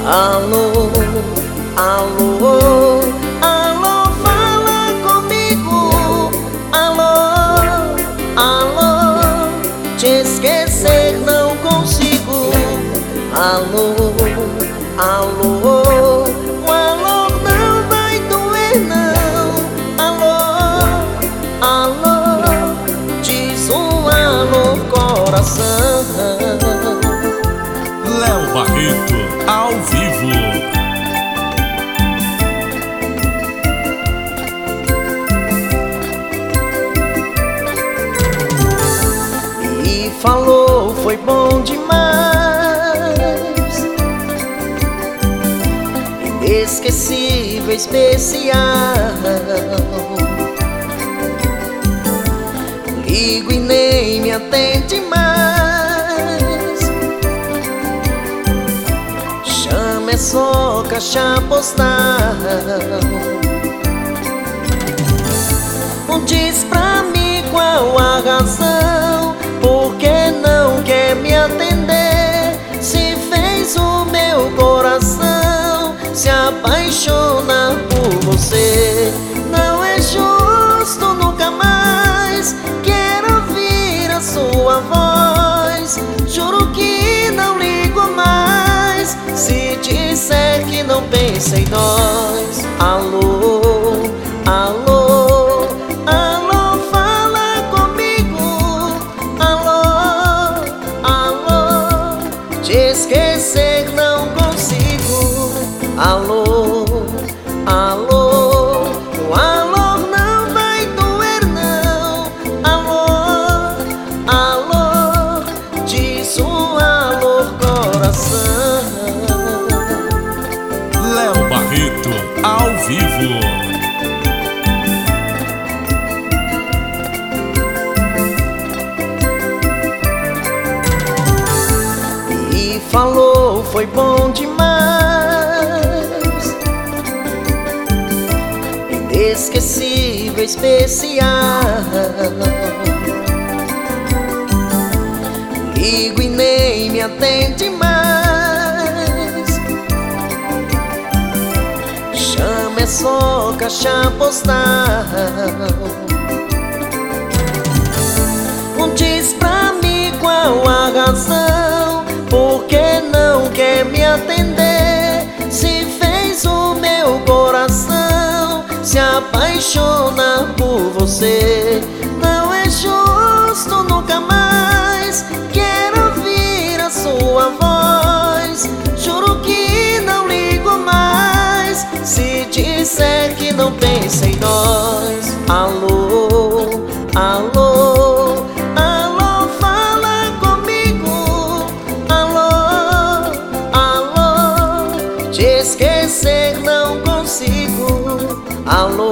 Alô, alô, alô, fala comigo. Alô, alô, te esquecer não consigo. Alô, alô, o alô não vai doer não. Alô, alô, diz um alô coração. Léo Barreto, ao vivo. E falou, foi bom demais, inesquecível, especial. Ligo e nem me atende mais, chama é só caixa postal. Diz pra mim qual a razão, por que não quer me atender? Se fez o meu coração se apaixonar por você. Não é justo, nunca mais quero ouvir a sua voz. Juro que não ligo mais se disser que não pensa em nós. Alô, alô, alô, fala comigo. Alô, alô, te esquecer não consigo. Alô, alô, o alô não vai doer não. Alô, alô, diz um alô coração. Léo Barreto, ao vivo. E falou, foi bom demais, inesquecível, especial. Ligo e nem me atende mais, chama é só caixa postal. Diz pra mim qual a razão, por que não quer me atender? Se fez o meu coração se apaixonar por você. Não é justo, nunca mais quero ouvir a sua voz. Juro que não ligo mais se disser que não pensa em nós. Alô, alô, alô, fala comigo. Alô, alô, te esquecer não consigo. Alô,